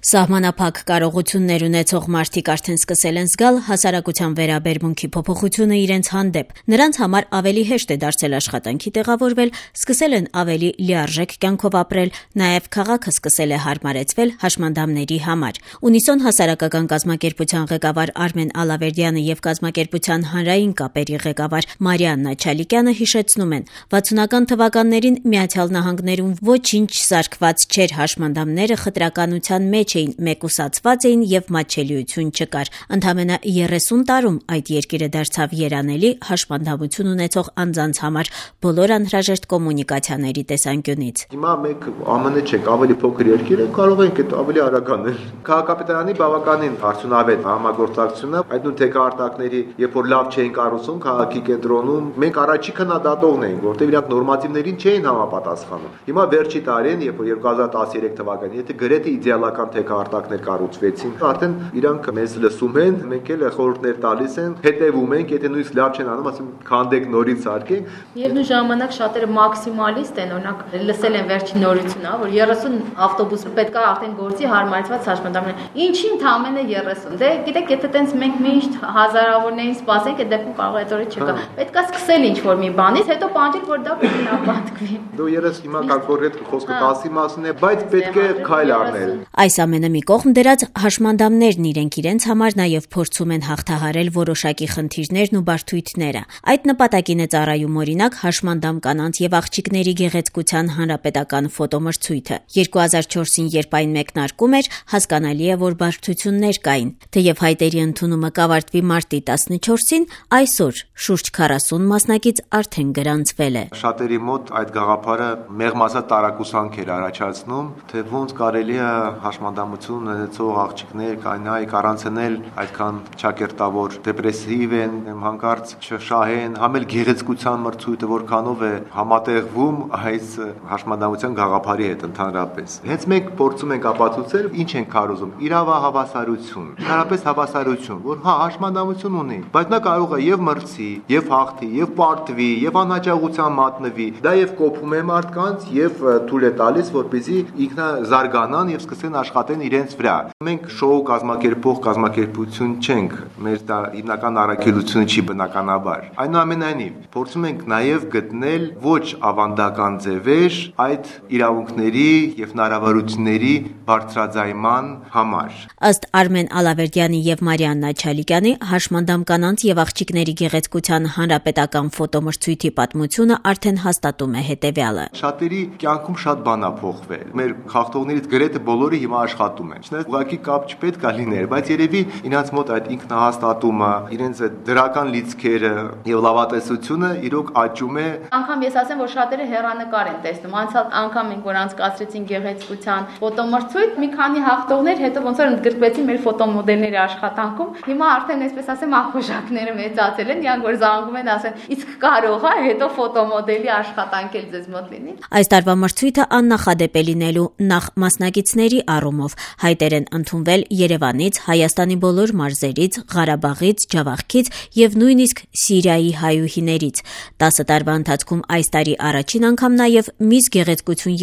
Սահմանափակ կարողություններ ունեցող մարդիկ արդեն սկսել են զգալ հասարակության վերաբերմունքի փոփոխությունը իրենց հանդեպ։ Նրանց համար ավելի հեշտ է դարձել աշխատանքի տեղավորվել, սկսել են ավելի լիարժեք կյանքով ապրել, նաև քաղաքը սկսել է հարմարեցվել հաշմանդամների համար։ Ունիսոն հասարակական կազմակերպության ղեկավար Արմեն Ալավերդյանը եւ կազմակերպության հանրային կապերի ղեկավար Մարիաննա Չալիկյանը հիշեցնում են, 60-ական թվականներին Միացյալ Նահանգներում ոչինչ սարքված չէր, հաշմանդամները խտրականության մեջ էին, մեկուսացված էին եւ մատչելիություն չկար։ Ընդամենը 30 տարում այդ երկիրը դարձավ երանելի հաշմանդամություն ունեցող անձանց համար բոլոր անհրաժեշտ կոմունիկացիաների տեսանկյունից։ Հիմա մենք ԱՄՆ չենք, ավելի փոքր երկիր ենք, կարող ենք այդ ավելի արագ անել։ Քաղաքապետարանի բավականին արդյունավետ համագործակցությունը, այդ նույն թեկարտակների, երբ որ լավ չէին կառուցում քաղաքի կենտրոնում, մենք առաջի քննադատողն էինք, որտեղ իրանք նորմատիվներին չէին համապատասխանում։ Հիմա վերջի տարին, երբ որ 2013 թվականին, եթե գրեթե իդեալական թեկարտակներ կառուցվեցին, արդեն իրանք մեզ լսում են, մենք էլ խորհուրդներ տալիս են, հետևում ենք, եթե նույնիսկ լավ չեն անում, ասում քանդեք նորից սարքենք։ Միևնույն ժամանակ շատերը մաքսիմալիստ են, օրինակ լսել են վերջին նորությունը, որ 30 ավտոբուս պետք է արդեն գործի հարմարեցված հաշմանդամներ։ Ինչի ընդամենը 30։ Դե գիտեք, եթե տենց մենք միշտ հազարավորներին սպասենք, այդ դեպքում կարող է այդ օրը չկա։ Պետք է սկսել ինչ-որ մի բանից, հետո պահանջել, որ դա կնապատկվի։ Դու 30 հիմա կոնկրետ խոսքը 10-ի մասին է, բայց պետք է քայլ առնել։ Այս ամենը մի կողմ դրած, հաշմանդամներն իրենց համար նաև փորձում են հաղթահարել որոշակի խնդիրներն ու բարդույթները։ Այդ նպատակին է ծառայում օրինակ հաշմանդամ կանանց եւ աղջիկների գեղեցկության հանրապետական ֆոտոմրցույթը։ 2004-ին, երբ այն մեկնարկում էր, հասկանալի է, որ բարդություններ կային։ Թեև հայտերի ընդունումը կավարտվի մարտի 14-ին, այսօր շուրջ 40 մասնակից արդեն գրանցվել է։ Շատերի մոտ այդ գաղափարը մեղմացած տարակուսանք էր առաջացնում, թե ոնց կարելի է հաշմանդամություն ունեցող աղջիկներ կանայք առանցնել այդքան ճակերտավոր դեպրեսիվ են, հանկարծ չշահեն, համ էլ գեղեցկության մրցույթը որքանով է համատեղվում այս հաշմանդամության գաղափարի հետ ընդհանրապես։ Հենց մենք փորձում ենք ապացուցել, ինչ ենք կարոզում, իրավահավասարություն, ընդհանրապես հավասարություն, որ հաշմանդամություն ունի, բայց նա կարող է եւ մրցի, եւ հաղթի, եւ պարտվի, եւ անհաջողության մատնվի։ Դա եւ կոփում է մարդկանց եւ թույլ է տալիս, որպեսզի ինքնազարգանան եւ սկսեն աշխատեն իրենց վրա։ Մենք շոու կազմակերպող կազմակերպություն չենք, մեր դա հիմնական առաքելությունը չի բնականաբար։ Այնուամենայնիվ, փորձում ենք նաեւ գտնել ոչ ավանդական ձևեր այդ իրավունքների եւ հնարավորությունների բարձրաձայնման համար։ Ըստ Արմեն Ալավերդյանի եւ Մարիաննա Չալիկյանի, հաշմանդամ կանանց եւ աղջիկների գեղեցկության հանրապետական ֆոտոմրցույթի պատմությունը արդեն հաստատում է հետեւյալը։ Շատերի կյանքում շատ բան ա փոխվել։ Մեր խախտողներից գրեթե բոլորը հիմա աշխատում են։ Չնայած ուղղակի կապ չպետք է լիներ, բայց երևի իրենց մոտ այդ ինքնահաստատումը, իրենց այդ դրական լիցքերը եւ լավատեսությունը իրոք աճում է։ Անկամ ես ասեմ, որ շատերը հեռանկար են տեսնում։ Անցյալ անգամ մենք որ անցկացրեցին գեղեցկության ֆոտոմրցույթ, մի քանի հաղթողներ հետո ոնց որ ընդգրկվեցին մեր ֆոտոմոդելների աշխատանքում։ Հիմա արդեն այսպես ասեմ ախորժակները մեծացել են, իրանք որ զանգում են ասեն, իսկ կարող է հետո ֆոտոմոդելի աշխատանք էլ ձեզ մոտ լինի։ Այս տարվա մրցույթը աննախադեպ է լինելու նախ մասնակիցների առումով։ Հայտեր են ընդունվել Երևանից, Հայաստանի բոլոր մարզերից, Ղարաբաղից, Ջավախքից եւ նույնիսկ Սիրիայի հայուհիներից։ 10 տարվա ընթացքում այս տարի առաջին անգամ նաեւ Միս Գեղեցկություն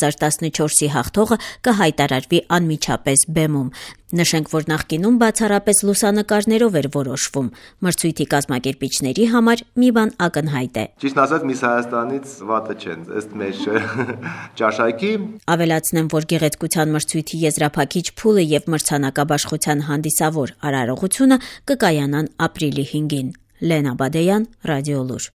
2014-ի հաղթողը կհայտարարվի անմիջապես բեմում։ Նշենք, որ նախկինում բացառապես լուսանկարներով էր որոշվում։ Մրցույթի կազմակերպիչների համար մի բան ակնհայտ է։ Ճիշտ ասած, Միս Հայաստանից վատը չեն, ըստ մեր ճաշակի։ Ավելացնեմ, որ գեղեցկության մրցույթի եզրափակիչ փուլը եւ մրցանակաբաշխության հանդիսավոր արարողությունը կկայանան ապրիլի 5-ին։ Լենա Բադեյան, Ռադիոլուր։